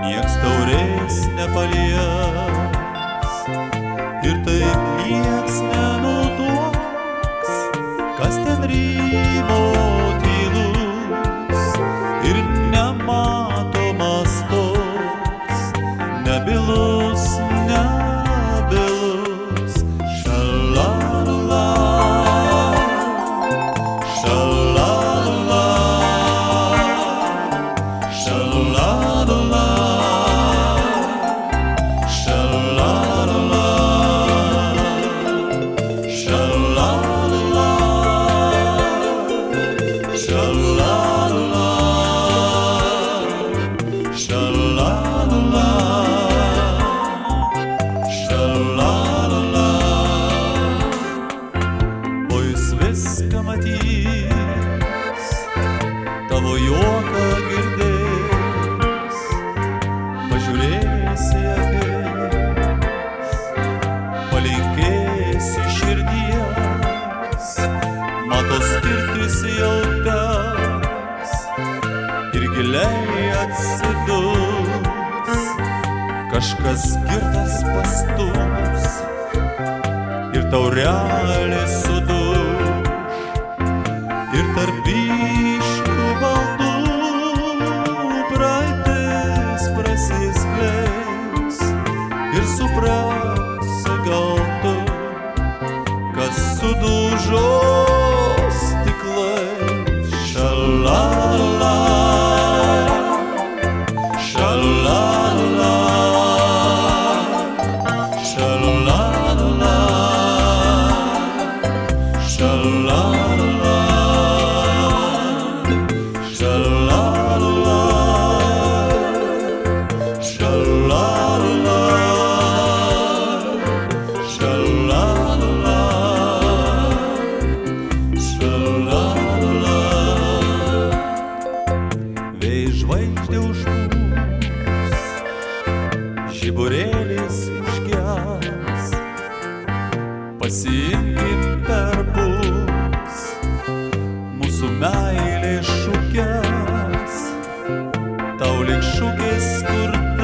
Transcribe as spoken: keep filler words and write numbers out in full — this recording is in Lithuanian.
nieks taurės nepalies ir taip nieks nenutuoks, kas ten rymo tylus ir nematomas toks, nebylus, nebylus. Šalalala, šalalala, šalalala, šalalala, šalalala, šalalala, šalalala, šalalala. O jis viską matys, tavo juoką girdės, pažiūrėsi akis, palinkėsi širdies, mato skirtis jau teks ir giliai atsidus, kažkas girtas pastums ir taurelė suduš ir tarp vyšnių baldų praeitis prasiskleis ir suprasi gal tu, kas sudužo stiklai. Šalalala, šalalala, šalalala, šalalala, šalalala, šalalala, šalalala, šalalala. Vėjai žvaigždė užpūs, žiburėlis užges, pasiimkim perpus mūsų meilės šukes, tau lyg šukės, kur